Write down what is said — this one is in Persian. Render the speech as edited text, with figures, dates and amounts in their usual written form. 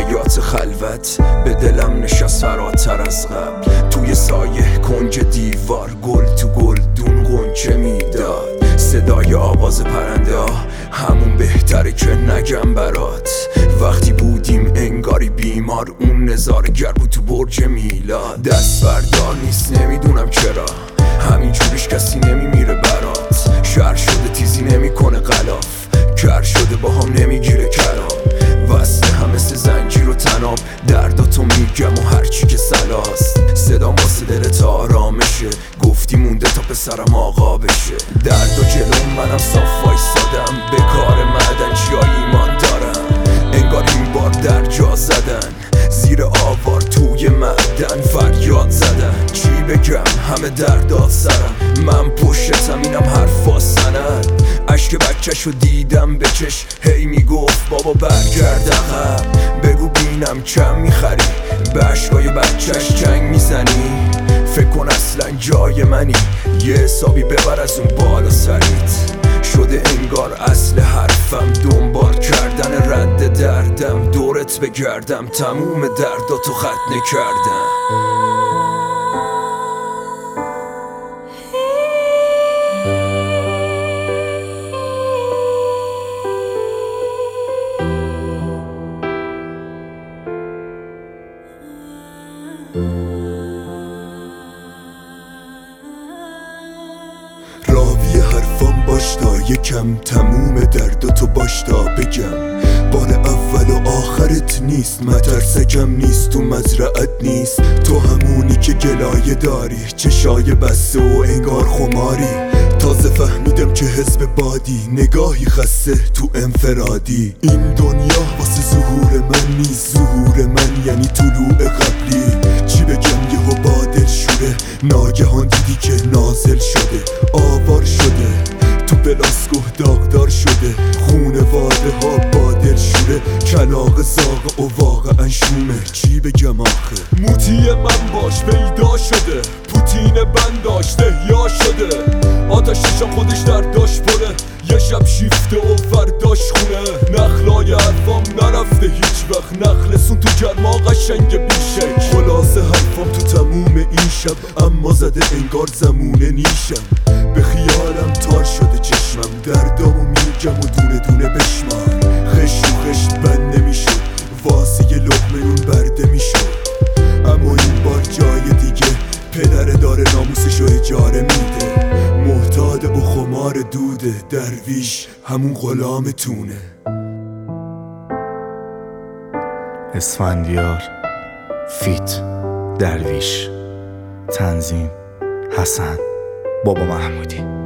حیات خلوت به دلم نشست فراتر از قبل. توی سایه کنج دیوار گل تو گلدون غنچه میداد. صدای آواز پرنده ها همون بهتره که نگم برات. وقتی بودیم انگاری بیمار اون نظاره‌گر بود تو برج میلاد. دست بردار نیست نمیدونم چرا همین جورش کسی نمیمیره برات. شهر شده تیزی نمیکنه غلاف، کر شده با هم نمیگیره کلام. وصله هم مثل زنجیر و تناب درداتو میگم و هرچی که سلاست. صدام واسه دلت آرامشه، گفتی مونده تا پسرم آقا بشه. درد و جلوم منم صاف وایسادم، به کار معدن جای ایمان دارم. انگار این بار در جا زدن، زیر آوار توی معدن فریاد زدن. چی بگم همه دردات سرم، من پشتم اینم حرفا سند. عشق بچه‌شو دیدم به چش، هی میگفت بابا برگرد عقب. بگو بینم کم میخری، به عشقای بچه‌ش جنگ میزنی. فکر کن اصلا جای منی، یه حسابی ببر از اون بالا سریت. شده انگار اصل حرفم دنبال کردن رد دردم. دورت بگردم تموم درداتو ختنه کردم. راوی حرفام باش تا یکم تموم درداتو باش تا بگم. بار اول و آخرت نیست، مترسکم نیست تو مزرعت نیست. تو همونی که گلایه داری، چشای بسته و انگار خماری. تازه فهمیدم که حزب بادی، نگاهی خسته تو انفرادی. این دنیا واسه ظهور من نیست، ظهور من یعنی طلوع قبلی. چی بگم یهو با دل شوره، ناگهان دیدی که نازل شده. آوار شده تو بلاسکوه داغدار شده، خونواده ها با دل شوره. کلاغ زاغ و واقعا شومه، چی بگم آخه. موتی من باش پیدا شده، پوتین بنداش دهیا شده. آتششم خودش در داشت پره، یه شب شیفته و فرداش خونه. نخلای حرفام نرفته هیچ وقت، نخلسون تو گرما قشنگ بیشک. خلاصه حرفام تو تموم این شب، اما زده انگار زمونه نیشم. به خیالم تار شده چشمم، دردامو میگم و دونه دونه بشمار. خشت و خشت بند نمیشه، واسه یه لقمه نون برده میشه. اما این بار جای دیگه، پدر داره ناموسشو اجاره میده. محتاط و خمار دوده، درویش همون غلامتونه. اسفندیار فیت درویش، تنظیم حسن بابا محمودی.